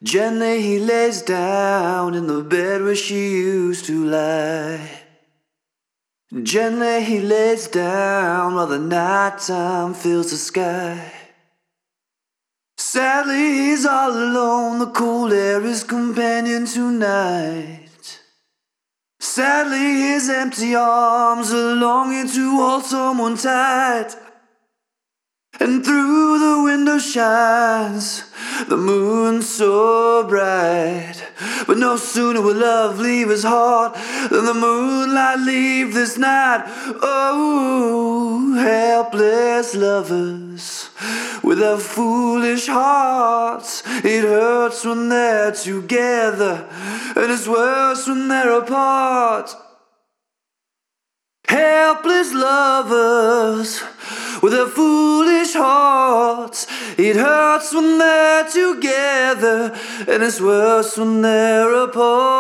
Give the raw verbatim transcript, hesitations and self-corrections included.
Gently he lays down in the bed where she used to lie. Gently he lays down while the nighttime fills the sky. Sadly he's all alone, the cold air is companion tonight. Sadly his empty arms are longing to hold someone tight. And through the window shines the moon so bright. But no sooner will love leave his heart than the moonlight leave this night. Oh, helpless lovers with their foolish hearts. It hurts when they're together, and it's worse when they're apart. Helpless lovers with their foolish hearts. It hurts when they're together, and it's worse when they're apart.